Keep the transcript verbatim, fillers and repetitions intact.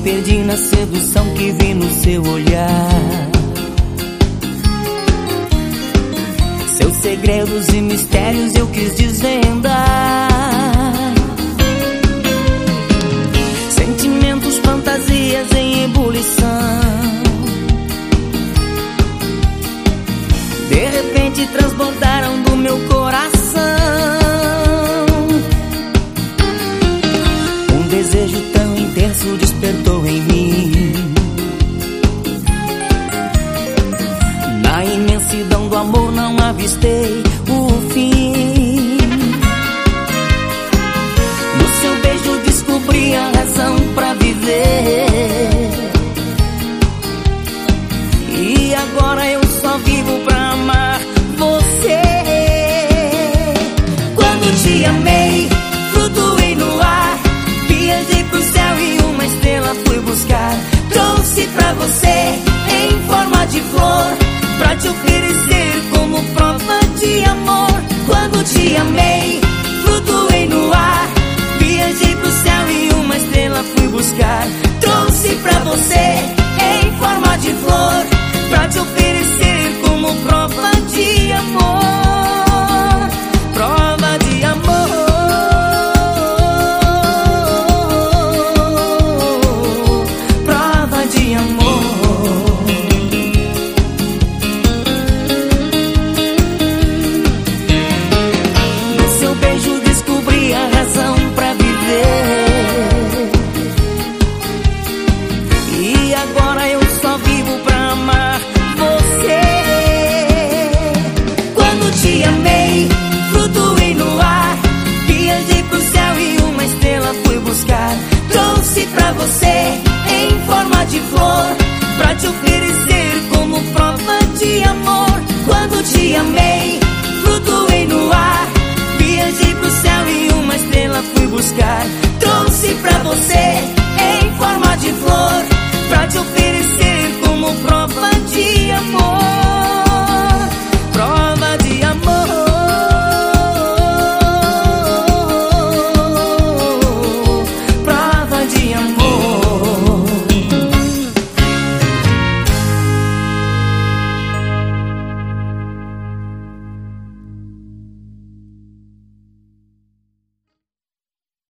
perdi na sedução que vi no seu olhar. Seus segredos e mistérios eu quis desvendar. Sentimentos, fantasias em ebulição. De repente transbordaram do meu coração. Um desejo tão intenso despertou em mim. Na imensidão do amor não avistei o fim. No seu beijo descobri a razão pra viver. E agora eu só vivo pra amar você. Quando te amei, flutuei no ar. Viajei pro céu e uma estrela fui buscar. Trouxe pra você em forma de flor, pra te oferecer como prova de amor. Quando te amei, flutuei no ar. Viajei pro céu e uma estrela fui buscar. Trouxe pra você em forma de flor, pra te oferecer como prova de amor. Prova de amor. Prova de amor. No seu beijo descobri a razão pra viver. E agora eu só vivo pra amar você. Quando te amei, flutuei no ar. Viajei pro céu e uma estrela fui buscar. Trouxe pra você em forma de flor, pra te oferecer como prova de amor. Quando te amei, flutuei no ar. Viajei pro céu e uma estrela fui buscar. Trouxe pra você